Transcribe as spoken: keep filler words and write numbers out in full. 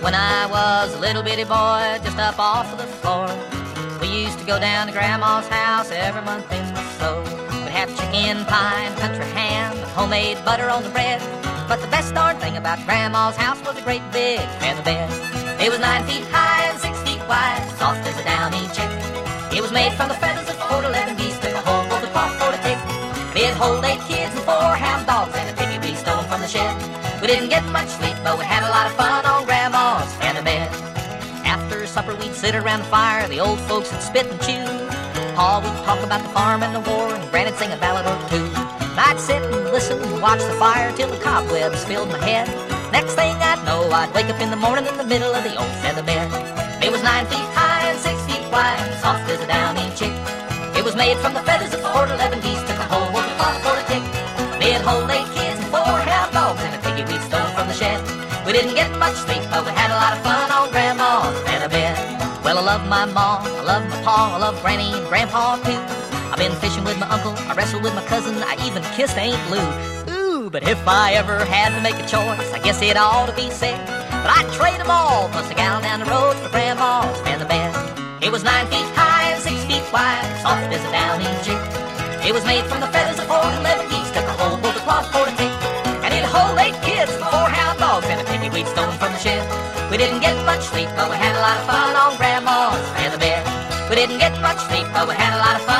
When I was a little bitty boy, just up off of the floor, we used to go down to Grandma's house every month in the snow. We'd have chicken pie and country ham and homemade butter on the bread. But the best darn thing about Grandma's house was a great big feather bed. It was nine feet high and six feet wide, soft as a downy chick. It was made from the feathers of four to eleven geese, took a whole bolt of cloth for a tick. It'd hold eight kids and four hound dogs and a piggy we stole from the shed. We didn't get much sleep, but we had a lot of fun on Grandma's feather bed. After supper we'd sit around the fire, the old folks would spit and chew. Pa would talk about the farm and the war, and Granny'd sing a ballad or two. And I'd sit and listen and watch the fire till the cobwebs filled my head. Next thing I'd know, I'd wake up in the morning in the middle of the old feather bed. It was nine feet high and six feet wide, soft as a downy chick. It was made from the feathers of four to eleven geese, took a whole wolf cloth for a tick. It'd hold eight kids and four hound dogs and a piggy we'd stole from the shed. We didn't get much sleep, but we had a lot of fun on Grandma's feather bed. Well, I love my ma, I love my pa, I love Granny and Grandpa too. I've been fishing with my uncle, I wrestled with my cousin, I even kissed Aunt Lou. Ooh, but if I ever had to make a choice, I guess it ought to be said, but I'd trade them all, plus a gal down the road for Grandma's feather bed. It was nine feet high and six feet wide, soft as a downy chick. It was made from the feathers of four to eleven geese, took a whole bolt of cloth for a tick. And it'd hold eight kids and four hound dogs and a piggy we'd stolen from the shed. We didn't get much sleep, but we had a lot of fun on Grandma's feather bed. We didn't get much sleep, but we had a lot of fun